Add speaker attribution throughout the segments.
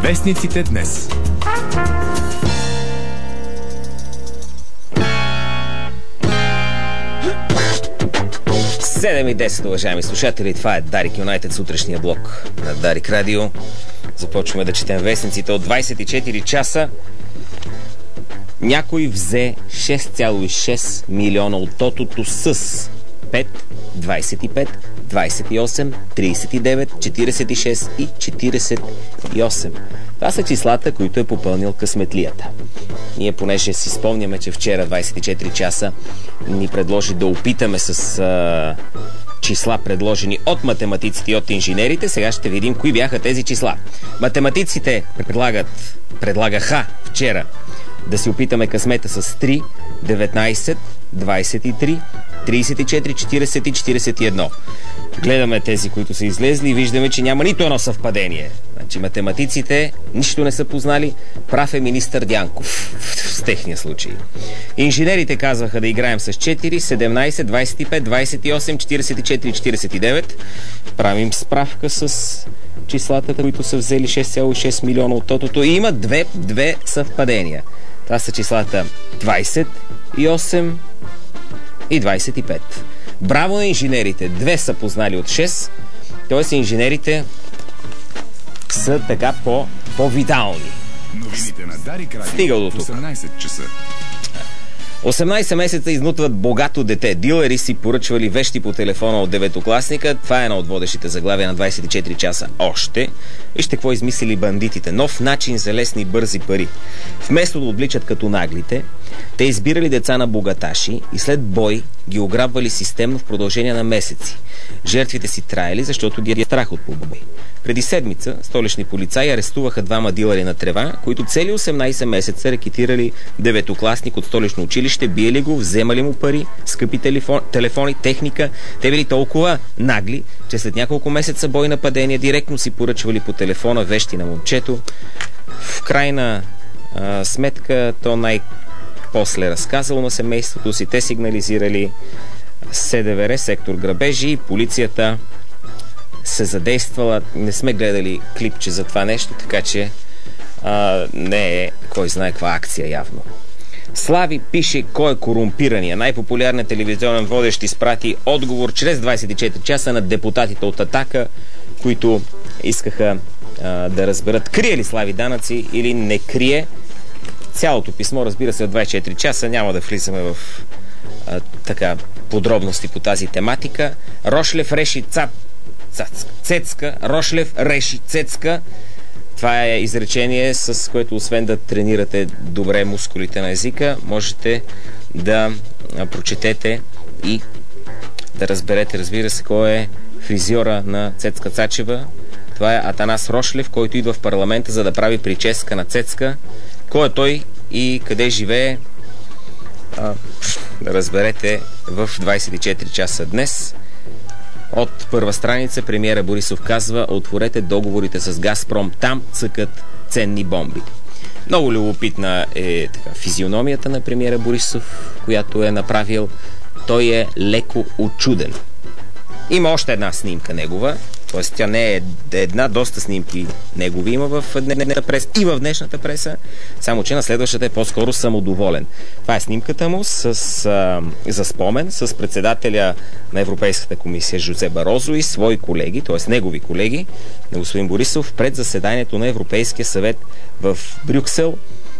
Speaker 1: Вестниците днес.
Speaker 2: Седем и 10, уважаеми слушатели, това е Дарик Юнайтед, сутрешния блок на Дарик Радио. Започваме да четем вестниците от 24 часа. Някой взе 6,6 милиона от тотото с 5, 25, 28, 39, 46 и 48. Това са числата, които е попълнил късметлията. Ние, понеже си спомняме, че вчера 24 часа ни предложи да опитаме с числа, предложени от математиците и от инженерите, сега ще видим кои бяха тези числа. Математиците предлагаха вчера да си опитаме късмета с 3, 19, 23, 34, 40 и 41. Гледаме тези, които са излезли и виждаме, че няма нито едно съвпадение. Значи математиците нищо не са познали. Прав е министър Дянков в техния случай. Инженерите казваха да играем с 4, 17, 25, 28, 44, 49. Правим справка с числата, които са взели 6,6 милиона от тотото. И има две съвпадения. Това са числата 28 и 25. Браво на инженерите! Две са познали от 6, т.е. инженерите са така по-витални.
Speaker 1: Новините на Дарик Радио.
Speaker 2: Стига до тук.
Speaker 1: 18 часа.
Speaker 2: 18 месеца изнутват богато дете. Дилери си поръчвали вещи по телефона от деветокласника. Това е едно от водещите заглавия на 24 часа. Още. Вижте какво измислили бандитите. Нов начин за лесни бързи пари. Вместо да отвличат като наглите, те избирали деца на богаташи и след бой ги ограбвали системно в продължение на месеци. Жертвите си траели, защото ги е страх от побой. Преди седмица столични полицаи арестуваха двама дилъри на трева, които цели 18 месеца рекетирали деветокласник от столично училище, биели го, вземали му пари, скъпи телефони, техника. Те били толкова нагли, че след няколко месеца бой нападения директно си поръчвали по телефона вещи на момчето. В крайна сметка то най-после разказало на семейството си. Те сигнализирали СДВР, сектор грабежи, и полицията се задействала. Не сме гледали клипче за това нещо, така че не е кой знае каква акция явно. Слави пише кой е корумпирания. Най-популярният телевизионен водещ изпрати отговор чрез 24 часа на депутатите от Атака, които искаха да разберат крие ли Слави данъци или не крие. Цялото писмо, разбира се, от 24 часа. Няма да влизаме в подробности по тази тематика. Рошлев реши Цецка. Рошлев реши Цецка. Това е изречение, с което освен да тренирате добре мускулите на езика, можете да прочетете и да разберете, разбира се, кой е фризьора на Цецка Цачева. Това е Атанас Рошлев, който идва в парламента, за да прави прическа на Цецка. Кой е той и къде живее, да разберете в 24 часа днес. От първа страница премиера Борисов казва: отворете договорите с Газпром, там цъкат ценни бомби. Много любопитна е физиономията на премиера Борисов, която е направил. Той е леко учуден. Има още една снимка негова, т.е. тя не е една, доста снимки негови има в днешната преса и в днешната преса, само че на следващата е по-скоро самодоволен. Това е снимката му за спомен с председателя на Европейската комисия Жозе Барозо и свои колеги, т.е. негови колеги, на господин Борисов, пред заседанието на Европейския съвет в Брюксел.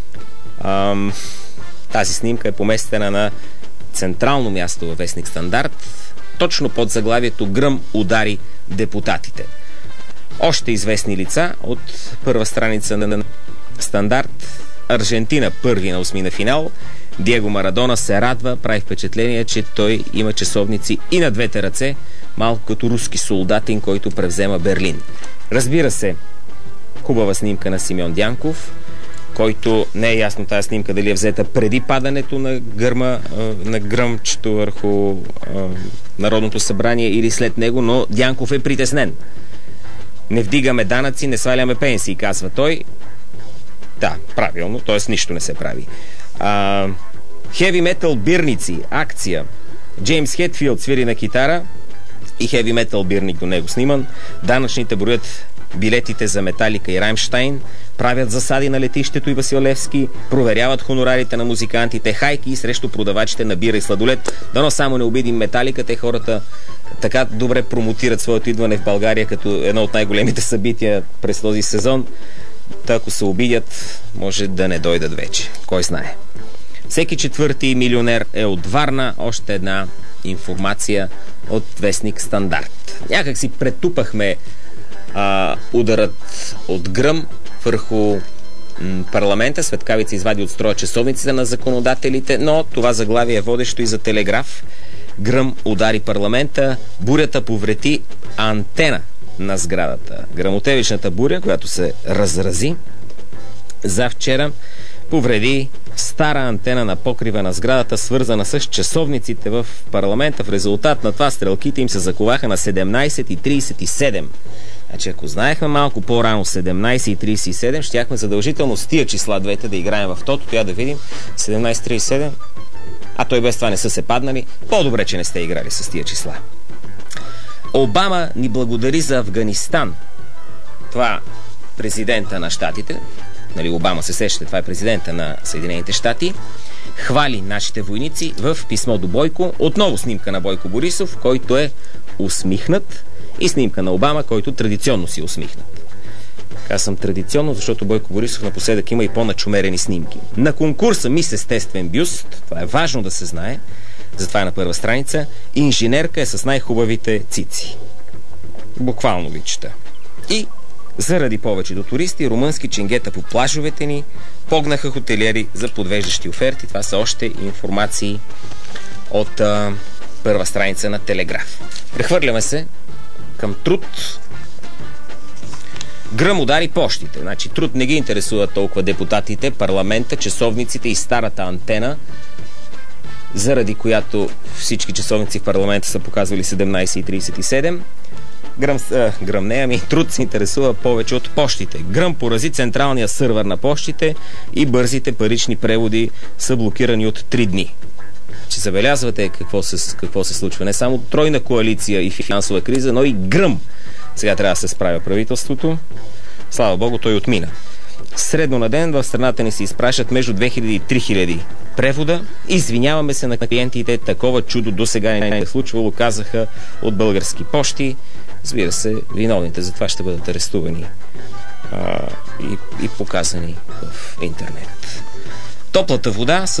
Speaker 2: Тази снимка е поместена на централно място във вестник Стандарт, точно под заглавието "Гръм удари депутатите". Още известни лица от първа страница на Стандарт. Аржентина първи на осмина финал. Диего Марадона се радва, прави впечатление, че той има часовници и на двете ръце, малко като руски солдатин, който превзема Берлин. Разбира се, хубава снимка на Симеон Дянков, който не е ясно тази снимка дали е взета преди падането на гръмчето върху Народното събрание или след него, но Дянков е притеснен. Не вдигаме данъци, не сваляме пенсии, казва той. Да, правилно, т.е. нищо не се прави. Хеви метал бирници, акция. Джеймс Хетфилд свири на китара и хеви метал бирник до него сниман. Данъчните броят билетите за Металика и Раймщайн, правят засади на летището и Васил Левски, проверяват хонорарите на музикантите, хайки срещу продавачите на бира и сладолет. Дано само не обидим Металика, те хората така добре промотират своето идване в България като едно от най-големите събития през този сезон. Та ако се обидят, може да не дойдат вече. Кой знае. Всеки четвърти милионер е от Варна. Още една информация от вестник Стандарт. Някак си претупахме ударът от гръм върху парламента. Светкавица извади от строя часовниците на законодателите, но това заглавие е водещо и за Телеграф. Гръм удари парламента, бурята повреди антена на сградата. Гръмотевичната буря, която се разрази завчера, повреди стара антена на покрива на сградата, свързана с часовниците в парламента. В резултат на това стрелките им се заковаха на 17:37. Значи, ако знаехме малко по-рано 17:37, щяхме задължително с тия числа двете да играем в тото. Я да видим. 17:37. А той без това не са се паднали. По-добре, че не сте играли с тия числа. Обама ни благодари за Афганистан. Това президента на щатите, нали, Обама се сещате, това е президента на Съединените щати, хвали нашите войници в писмо до Бойко. Отново снимка на Бойко Борисов, който е усмихнат, и снимка на Обама, който традиционно си е усмихнат. Казвам традиционно, защото Бойко Борисов напоследък има и по-начумерени снимки. На конкурса Мис естествен бюст, това е важно да се знае, затова е на първа страница, инженерка е с най-хубавите цици. Буквално ви чета. И заради повечето туристи, румънски ченгета по плажовете ни погнаха хотелиери за подвеждащи оферти. Това са още информации от първа страница на Телеграф. Прехвърляме се към труд. Гръм удари пощите. Значи труд не ги интересува толкова депутатите, парламента, часовниците и старата антена, заради която всички часовници в парламента са показвали 17:37. Труд се интересува повече от пощите. Гръм порази централния сървър на пощите и бързите парични преводи са блокирани от 3 дни. Че забелязвате какво се случва. Не само тройна коалиция и финансова криза, но и гръм. Сега трябва да се справя правителството. Слава Богу, той отмина. Средно на ден в страната ни се изпращат между 2000 и 3000 превода. Извиняваме се на клиентите, такова чудо до сега не е случвало, казаха от Български пощи. Разбира се, виновните за това ще бъдат арестувани и показани в интернет. Топлата вода с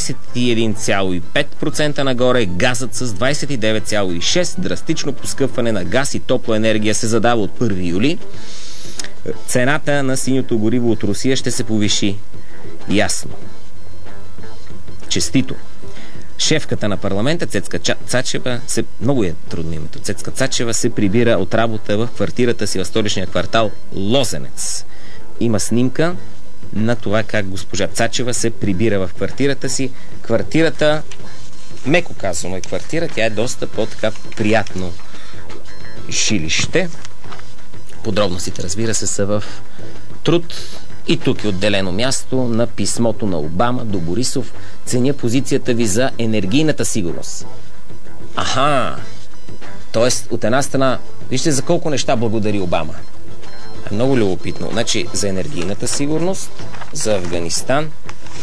Speaker 2: 21,5% нагоре, газът с 29,6%, драстично поскъпване на газ и топлоенергия се задава от 1 юли. Цената на синьото гориво от Русия ще се повиши. Ясно. Честито. Шефката на парламента Цецка Цачева много е трудно името. Цецка Цачева се прибира от работа в квартирата си в столичния квартал Лозенец. Има снимка на това как госпожа Цачева се прибира в квартирата си. Квартирата, меко казано е квартира, тя е доста по-така приятно жилище. Подробностите, разбира се, са в труд. И тук е отделено място на писмото на Обама до Борисов. Ценя позицията ви за енергийната сигурност. Тоест, от една страна, вижте за колко неща благодари Обама. Е много любопитно. Значи, за енергийната сигурност, за Афганистан.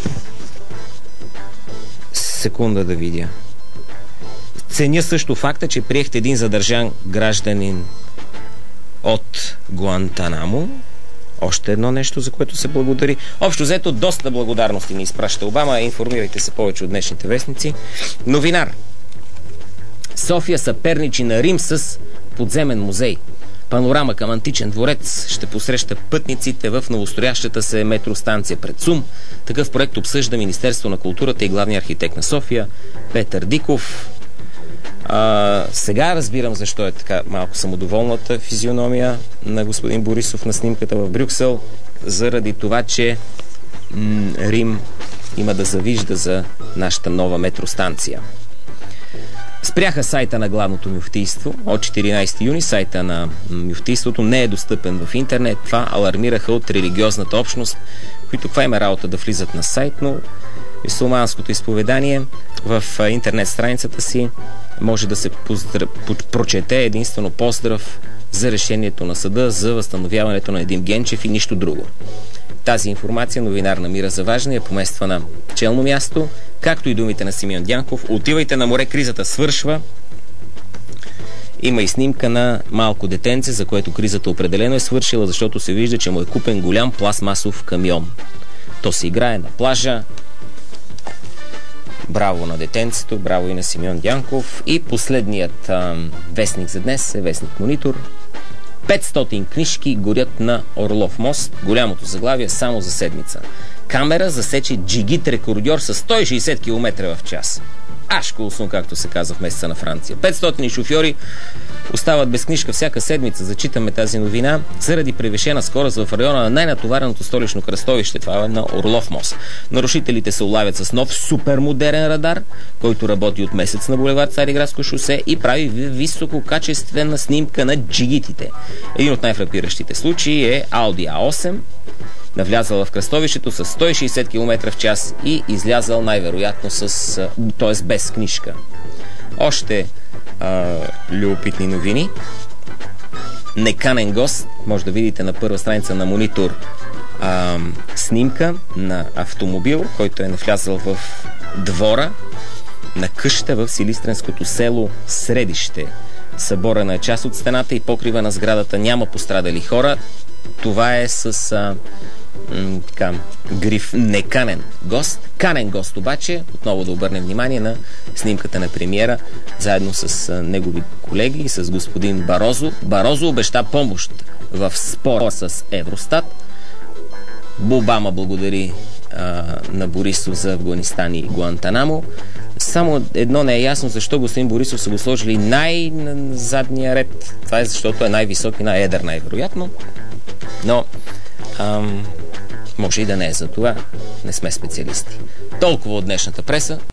Speaker 2: Секунда да видя. Ценя също факта, че приехте един задържан гражданин от Гуантанамо. Още едно нещо, за което се благодари. Общо взето, доста благодарности ни изпраща Обама. Информирайте се повече от днешните вестници. Новинар. София съперничи на Рим с подземен музей. Панорама към античен дворец ще посреща пътниците в новостроящата се метростанция пред СУМ. Такъв проект обсъжда Министерство на културата и главният архитект на София Петър Диков. Сега разбирам защо е така малко самодоволната физиономия на господин Борисов на снимката в Брюксел, заради това, че Рим има да завижда за нашата нова метростанция. Спряха сайта на главното мюфтийство. От 14 юни сайта на мюфтийството не е достъпен в интернет. Това алармираха от религиозната общност, които каква има работа да влизат на сайт, но мюсюлманското изповедание в интернет страницата си може да се прочете единствено поздрав за решението на съда за възстановяването на Недим Генчев и нищо друго. Тази информация новинар намира за важна и е помества на челно място, както и думите на Симеон Дянков: отивайте на море, кризата свършва. Има и снимка на малко детенце, за което кризата определено е свършила, защото се вижда, че му е купен голям пластмасов камион. То се играе на плажа. Браво на детенцето, браво и на Симеон Дянков. И последният вестник за днес е вестник Монитор. 500 книжки горят на Орлов мост. Голямото заглавие само за седмица. Камера засече джигит рекордьор с 160 км в час. Ашколсно, както се казва в месеца на Франция. 500 шофьори остават без книжка всяка седмица. Зачитаме тази новина заради превишена скорост в района на най-натовареното столично кръстовище. Това е на Орлов мост. Нарушителите се улавят с нов супермодерен радар, който работи от месец на булевард Цариградско шосе и прави висококачествена снимка на джигитите. Един от най-фрапиращите случаи е Audi A8, навлязал в кръстовището с 160 км в час и излязал най-вероятно т.е. без книжка. Още любопитни новини. Неканен гост. Може да видите на първа страница на Монитор снимка на автомобил, който е навлязал в двора на къща в силистренското село Средище. Съборена е част от стената и покрива на сградата. Няма пострадали хора. Това е с гриф неканен гост. Канен гост обаче, отново да обърнем внимание на снимката на премиера, заедно с негови колеги и с господин Барозо. Барозо обеща помощ в спора с Евростат. Обама благодари на Борисов за Афганистан и Гуантанамо. Само едно не е ясно, защо господин Борисов са го сложили най-задния ред. Това е защото е най-висок и най-едър най-вероятно. Но може и да не е за това. Не сме специалисти. Толкова от днешната преса.